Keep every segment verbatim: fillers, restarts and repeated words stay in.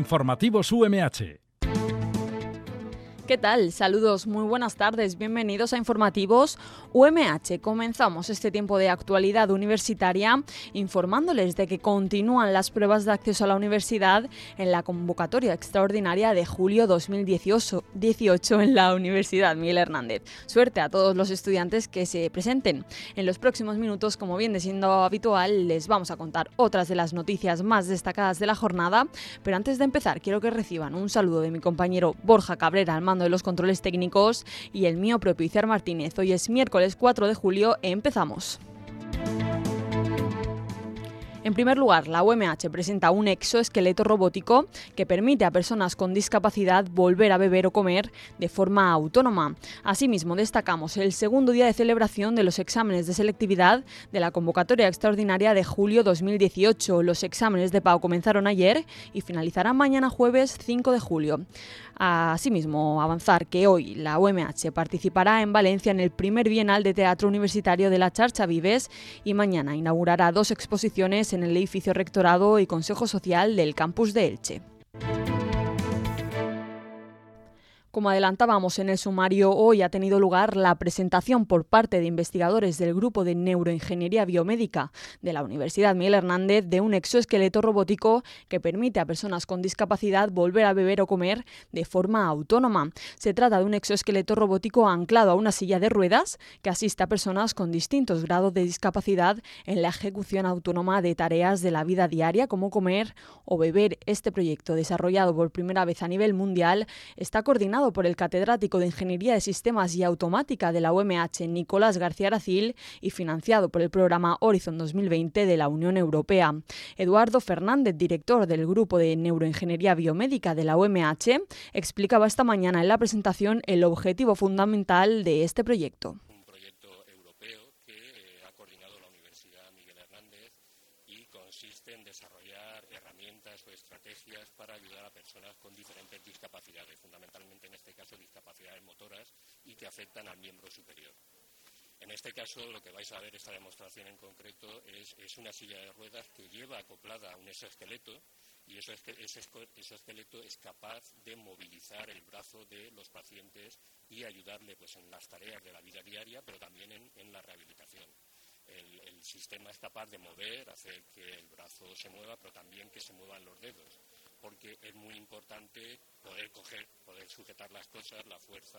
Informativos U M H. ¿Qué tal? Saludos, muy buenas tardes, bienvenidos a Informativos U M H. Comenzamos este tiempo de actualidad universitaria informándoles de que continúan las pruebas de acceso a la universidad en la convocatoria extraordinaria de julio dos mil dieciocho en la Universidad Miguel Hernández. Suerte a todos los estudiantes que se presenten. En los próximos minutos, como viene siendo habitual, les vamos a contar otras de las noticias más destacadas de la jornada, pero antes de empezar quiero que reciban un saludo de mi compañero Borja Cabrera al mando de los controles técnicos y el mío propio Izar Martínez. Hoy es miércoles cuatro de julio, empezamos. En primer lugar, la U M H presenta un exoesqueleto robótico que permite a personas con discapacidad volver a beber o comer de forma autónoma. Asimismo, destacamos el segundo día de celebración de los exámenes de selectividad de la convocatoria extraordinaria de julio dos mil dieciocho. Los exámenes de P A U comenzaron ayer y finalizarán mañana jueves cinco de julio. Asimismo, avanzar que hoy la U M H participará en Valencia en el primer Bienal de Teatro Universitario de la Xarxa Vives y mañana inaugurará dos exposiciones en el edificio Rectorado y Consejo Social del campus de Elche. Como adelantábamos en el sumario, hoy ha tenido lugar la presentación por parte de investigadores del Grupo de Neuroingeniería Biomédica de la Universidad Miguel Hernández de un exoesqueleto robótico que permite a personas con discapacidad volver a beber o comer de forma autónoma. Se trata de un exoesqueleto robótico anclado a una silla de ruedas que asiste a personas con distintos grados de discapacidad en la ejecución autónoma de tareas de la vida diaria como comer o beber. Este proyecto, desarrollado por primera vez a nivel mundial, está coordinado por el catedrático de Ingeniería de Sistemas y Automática de la U M H, Nicolás García Aracil, y financiado por el programa Horizon dos mil veinte de la Unión Europea. Eduardo Fernández, director del Grupo de Neuroingeniería Biomédica de la U M H, explicaba esta mañana en la presentación el objetivo fundamental de este proyecto. Un proyecto europeo que ha coordinado la Universidad Miguel Hernández y consiste en desarrollar herramientas o estrategias para ayudar a personas con diferentes discapacidades, fundamentalmente en este caso discapacidades motoras y que afectan al miembro superior. En este caso lo que vais a ver, esta demostración en concreto, es, es una silla de ruedas que lleva acoplada a un exoesqueleto y eso es que ese exoesqueleto es capaz de movilizar el brazo de los pacientes y ayudarle pues, en las tareas de la vida diaria, pero también en, en la rehabilitación. El, el sistema es capaz de mover, hacer que el brazo se mueva, pero también que se muevan los dedos, porque es muy importante poder coger, poder sujetar las cosas, la fuerza,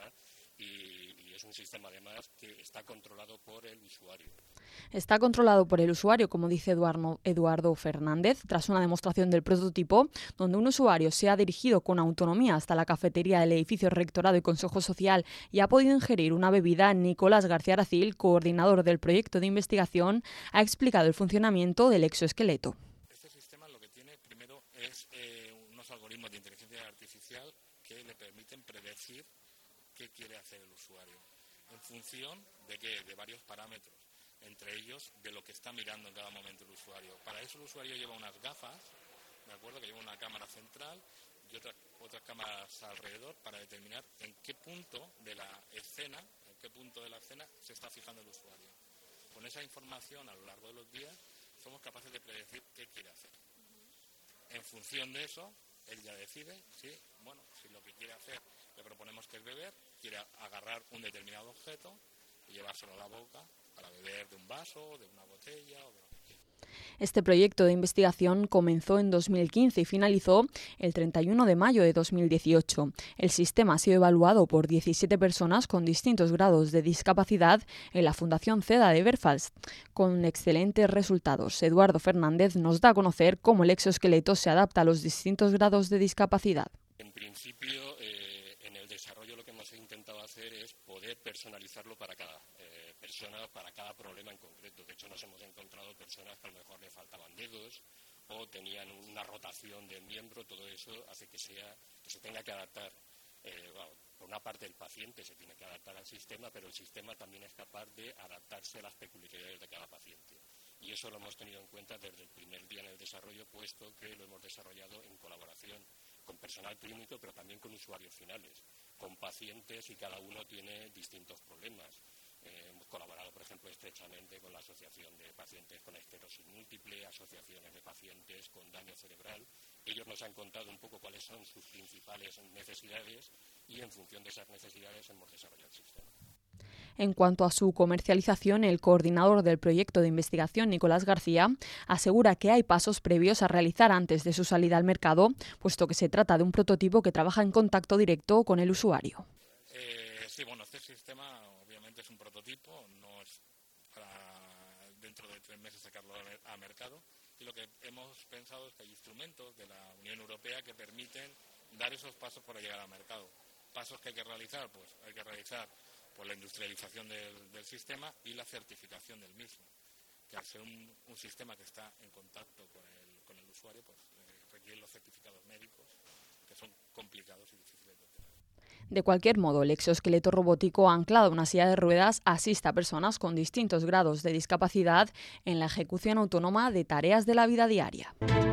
y, y es un sistema además que está controlado por el usuario. Está controlado por el usuario, como dice Eduardo, Eduardo Fernández, tras una demostración del prototipo, donde un usuario se ha dirigido con autonomía hasta la cafetería del edificio Rectorado y Consejo Social y ha podido ingerir una bebida. Nicolás García Aracil, coordinador del proyecto de investigación, ha explicado el funcionamiento del exoesqueleto. Este sistema lo que tiene primero es eh, unos algoritmos de inteligencia artificial que le permiten predecir qué quiere hacer el usuario, en función de, qué, de varios parámetros, entre ellos de lo que está mirando en cada momento el usuario. Para eso el usuario lleva unas gafas, ¿de acuerdo?, que lleva una cámara central y otras, otras cámaras alrededor para determinar en qué punto de la escena, en qué punto de la escena se está fijando el usuario. Con esa información a lo largo de los días somos capaces de predecir qué quiere hacer. En función de eso, él ya decide si, bueno, si lo que quiere hacer, le proponemos que es beber, quiere agarrar un determinado objeto y llevárselo a la boca para beber de un vaso, de una botella o de lo que quiera. Este proyecto de investigación comenzó en dos mil quince y finalizó el treinta y uno de mayo de dos mil dieciocho. El sistema ha sido evaluado por diecisiete personas con distintos grados de discapacidad en la Fundación CEDA de Belfast, con excelentes resultados. Eduardo Fernández nos da a conocer cómo el exoesqueleto se adapta a los distintos grados de discapacidad. En principio, eh, en el desarrollo lo que hemos intentado hacer es poder personalizarlo para cada eh, persona, para cada problema en concreto. De hecho, nos hemos encontrado personas que a lo mejor le faltaban dedos o tenían una rotación del miembro. Todo eso hace que, sea, que se tenga que adaptar. Eh, bueno, por una parte, el paciente se tiene que adaptar al sistema, pero el sistema también es capaz de adaptarse a las peculiaridades de cada paciente. Y eso lo hemos tenido en cuenta desde el primer día en el desarrollo, puesto que lo hemos desarrollado en colaboración con personal clínico, pero también con usuarios finales, con pacientes, y cada uno tiene distintos problemas. Eh, hemos colaborado, por ejemplo, trabajo estrechamente con la Asociación de Pacientes con Esclerosis Múltiple, asociaciones de pacientes con daño cerebral. Ellos nos han contado un poco cuáles son sus principales necesidades y en función de esas necesidades hemos desarrollado el sistema. En cuanto a su comercialización, el coordinador del proyecto de investigación, Nicolás García, asegura que hay pasos previos a realizar antes de su salida al mercado, puesto que se trata de un prototipo que trabaja en contacto directo con el usuario. Eh, sí, bueno, este sistema obviamente es un prototipo, no es para dentro de tres meses sacarlo a mercado, y lo que hemos pensado es que hay instrumentos de la Unión Europea que permiten dar esos pasos para llegar al mercado. Pasos que hay que realizar, pues hay que realizar por la industrialización del, del sistema y la certificación del mismo, que al ser un, un sistema que está en contacto con el, con el usuario, pues eh, requiere los certificados médicos, que son complicados y difíciles de obtener. De cualquier modo, el exoesqueleto robótico anclado a una silla de ruedas asiste a personas con distintos grados de discapacidad en la ejecución autónoma de tareas de la vida diaria.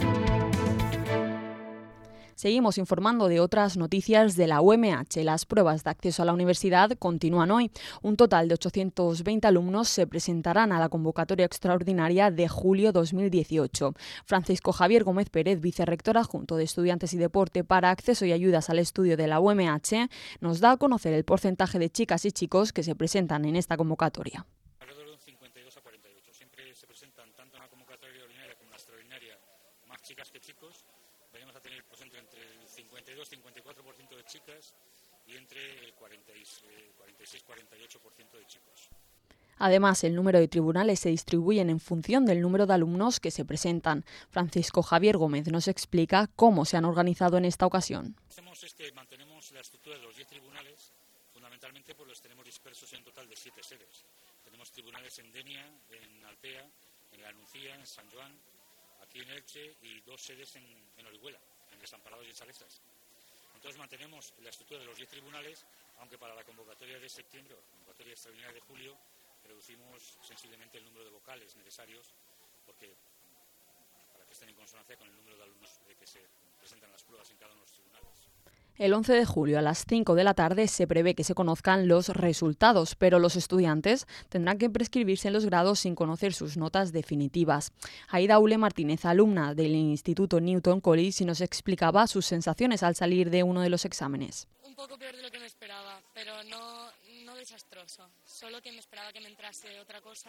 Seguimos informando de otras noticias de la U M H. Las pruebas de acceso a la universidad continúan hoy. Un total de ochocientos veinte alumnos se presentarán a la convocatoria extraordinaria de julio dos mil dieciocho. Francisco Javier Gómez Pérez, vicerrector adjunto de Estudiantes y Deporte para Acceso y Ayudas al Estudio de la U M H, nos da a conocer el porcentaje de chicas y chicos que se presentan en esta convocatoria. Alrededor de un cincuenta y dos a cuarenta y ocho. Siempre se presentan tanto en la convocatoria ordinaria como en la extraordinaria más chicas que chicos. Venimos a tener pues, entre, entre el cincuenta y dos a cincuenta y cuatro por ciento de chicas y entre el cuarenta y seis a cuarenta y ocho por ciento de chicos. Además, el número de tribunales se distribuyen en función del número de alumnos que se presentan. Francisco Javier Gómez nos explica cómo se han organizado en esta ocasión. Lo que hacemos es que mantenemos la estructura de los diez tribunales, fundamentalmente porque los tenemos dispersos en un total de siete sedes. Tenemos tribunales en Denia, en Altea, en La Nucía, en San Joan, aquí en Elche y dos sedes en, en Orihuela, en Desamparados y en Salesas. Entonces mantenemos la estructura de los diez tribunales, aunque para la convocatoria de septiembre o la convocatoria extraordinaria de julio reducimos sensiblemente el número de vocales necesarios porque para que estén en consonancia con el número de alumnos que se presentan las pruebas en cada uno de los tribunales. El once de julio a las cinco de la tarde se prevé que se conozcan los resultados, pero los estudiantes tendrán que prescribirse en los grados sin conocer sus notas definitivas. Aida Ule Martínez, alumna del Instituto Newton College, nos explicaba sus sensaciones al salir de uno de los exámenes. Un poco peor de lo que me esperaba, pero no, no desastroso. Solo que me esperaba que me entrase otra cosa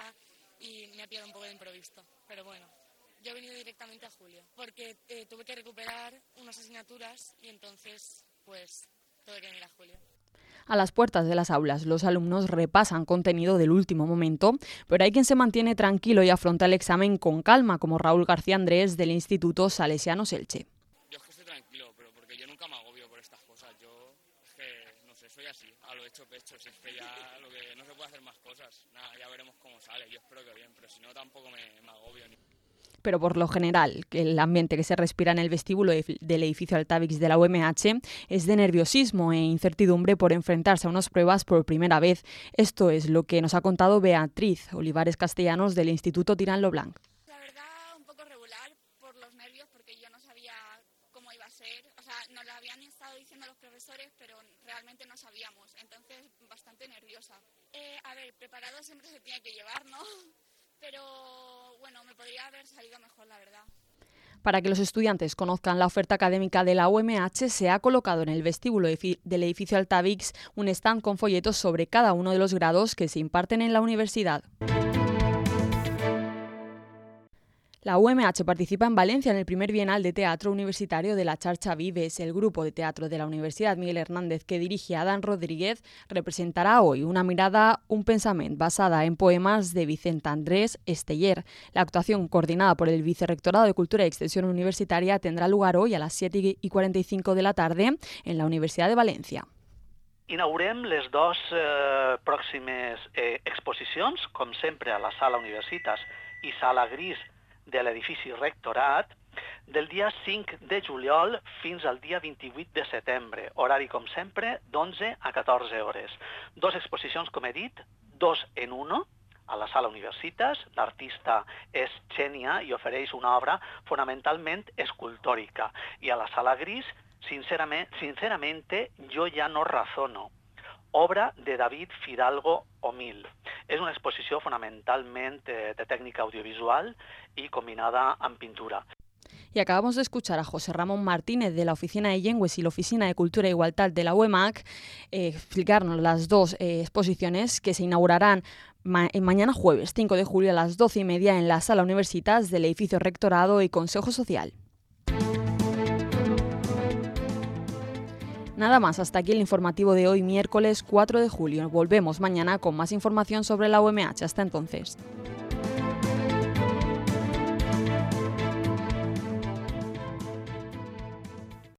y me ha pillado un poco de imprevisto, pero bueno. Yo he venido directamente a julio, porque eh, tuve que recuperar unas asignaturas y entonces, pues, tuve que venir a julio. A las puertas de las aulas, los alumnos repasan contenido del último momento, pero hay quien se mantiene tranquilo y afronta el examen con calma, como Raúl García Andrés del Instituto Salesianos Elche. Yo es que estoy tranquilo, pero porque yo nunca me agobio por estas cosas. Yo es que, no sé, soy así, a lo hecho pecho, si es que ya lo que no se puede hacer más cosas. Nada, ya veremos cómo sale, yo espero que bien, pero si no tampoco me, me agobio ni... Pero por lo general, el ambiente que se respira en el vestíbulo del edificio Altavix de la U M H es de nerviosismo e incertidumbre por enfrentarse a unas pruebas por primera vez. Esto es lo que nos ha contado Beatriz Olivares Castellanos del Instituto Tirán lo Blanc. La verdad, un poco regular por los nervios, porque yo no sabía cómo iba a ser. O sea, nos lo habían estado diciendo los profesores, pero realmente no sabíamos. Entonces, bastante nerviosa. Eh, a ver, preparado siempre se tiene que llevar, ¿no? Pero bueno, me podría haber salido mejor, la verdad. Para que los estudiantes conozcan la oferta académica de la U M H, se ha colocado en el vestíbulo del edificio Altavix un stand con folletos sobre cada uno de los grados que se imparten en la universidad. La U M H participa en Valencia en el primer Bienal de Teatro Universitario de la Xarxa Vives. El grupo de teatro de la Universidad Miguel Hernández, que dirige Adán Rodríguez, representará hoy Una mirada, un pensament, basada en poemas de Vicent Andrés Esteller. La actuación, coordinada por el Vicerrectorado de Cultura y Extensión Universitaria, tendrá lugar hoy a las siete y cuarenta y cinco de la tarde en la Universidad de València. Inaugurem les dues eh, pròximes eh, exposicions, com sempre, a la Sala Universitas i Sala Gris de l'edifici Rectorat, del dia cinc de juliol fins al dia vint-i-vuit de setembre, horari, com sempre, d'onze a catorze hores. Dos exposicions, com he dit, dos en uno, a la Sala Universitas. L'artista és Xènia i ofereix una obra fonamentalment escultòrica. I a la Sala Gris, sinceramente, sinceramente yo ya no razono, obra de David Fidalgo Omil. És una exposició fonamentalment eh, de tècnica audiovisual i combinada amb pintura. Y acabamos de escuchar a José Ramón Martínez de la Oficina de Llengües y la Oficina de Cultura e Igualdad de la U E M A C eh, explicarnos las dos eh, exposiciones que se inaugurarán ma mañana jueves cinco de julio a las doce y media en la Sala Universitas del edificio Rectorado y Consejo Social. Nada más, hasta aquí el informativo de hoy, miércoles cuatro de julio. Volvemos mañana con más información sobre la U M H. Hasta entonces.